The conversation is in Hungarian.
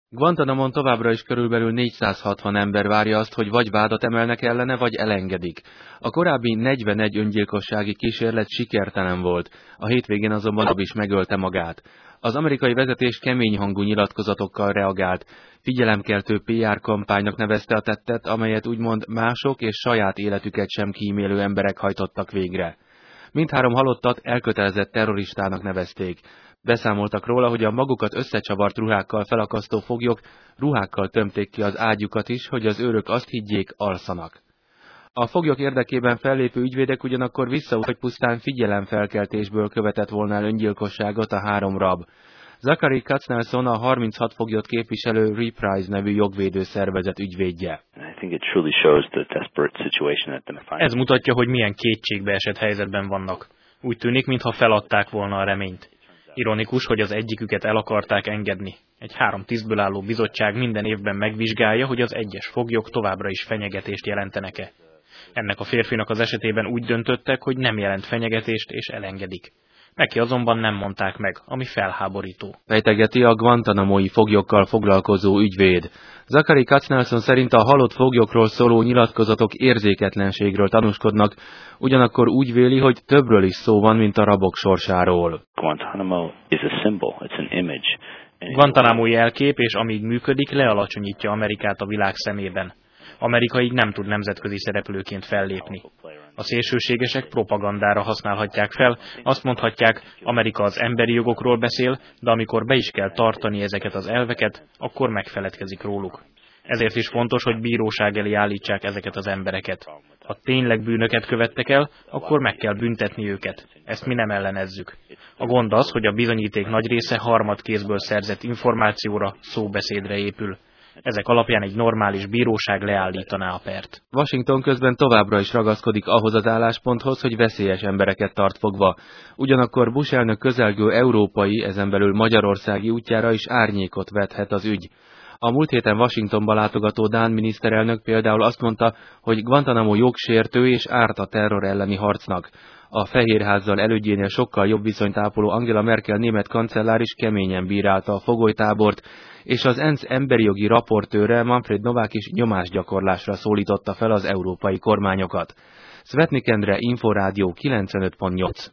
Guantánamon továbbra is körülbelül 460 ember várja azt, hogy vagy vádat emelnek ellene, vagy elengedik. A korábbi 41 öngyilkossági kísérlet sikertelen volt, a hétvégén azonban Rob is megölte magát. Az amerikai vezetés kemény hangú nyilatkozatokkal reagált, figyelemkeltő PR kampánynak nevezte a tettet, amelyet úgymond mások és saját életüket sem kímélő emberek hajtottak végre. Mindhárom halottat elkötelezett terroristának nevezték. Beszámoltak róla, hogy a magukat összecsavart ruhákkal felakasztó foglyok ruhákkal tömték ki az ágyukat is, hogy az őrök azt higgyék, alszanak. A foglyok érdekében fellépő ügyvédek ugyanakkor hogy pusztán figyelemfelkeltésből követett volna el öngyilkosságot a három rab. Zachary Katznelson a 36 foglyot képviselő Reprise nevű jogvédő szervezet ügyvédje. Ez mutatja, hogy milyen kétségbeesett helyzetben vannak. Úgy tűnik, mintha feladták volna a reményt. Ironikus, hogy az egyiküket el akarták engedni. Egy 3 tisztből álló bizottság minden évben megvizsgálja, hogy az egyes foglyok továbbra is fenyegetést jelentenek-e. Ennek a férfinak az esetében úgy döntöttek, hogy nem jelent fenyegetést és elengedik. Neki azonban nem mondták meg, ami felháborító. Fejtegeti a guantanamói foglyokkal foglalkozó ügyvéd. Zachary Katznelson szerint a halott foglyokról szóló nyilatkozatok érzéketlenségről tanúskodnak, ugyanakkor úgy véli, hogy többről is szó van, mint a rabok sorsáról. Guantanamo jelkép, és amíg működik, lealacsonyítja Amerikát a világ szemében. Amerika így nem tud nemzetközi szereplőként fellépni. A szélsőségesek propagandára használhatják fel, azt mondhatják, Amerika az emberi jogokról beszél, de amikor be is kell tartani ezeket az elveket, akkor megfeledkezik róluk. Ezért is fontos, hogy bíróság elé állítsák ezeket az embereket. Ha tényleg bűnöket követtek el, akkor meg kell büntetni őket. Ezt mi nem ellenezzük. A gond az, hogy a bizonyíték nagy része harmadkézből szerzett információra, szóbeszédre épül. Ezek alapján egy normális bíróság leállítaná a pert. Washington közben továbbra is ragaszkodik ahhoz az állásponthoz, hogy veszélyes embereket tart fogva. Ugyanakkor Bush elnök közelgő európai, ezen belül magyarországi útjára is árnyékot vethet az ügy. A múlt héten Washingtonba látogató dán miniszterelnök például azt mondta, hogy Guantánamo jogsértő és árt a terror elleni harcnak. A Fehérházzal elődjénél sokkal jobb viszonyt ápoló Angela Merkel német kancellár is keményen bírálta a fogolytábort, és az ENSZ emberi jogi raportőre Manfred Novák is nyomásgyakorlásra szólította fel az európai kormányokat. Szvetnik Endre, Inforádió 95.8.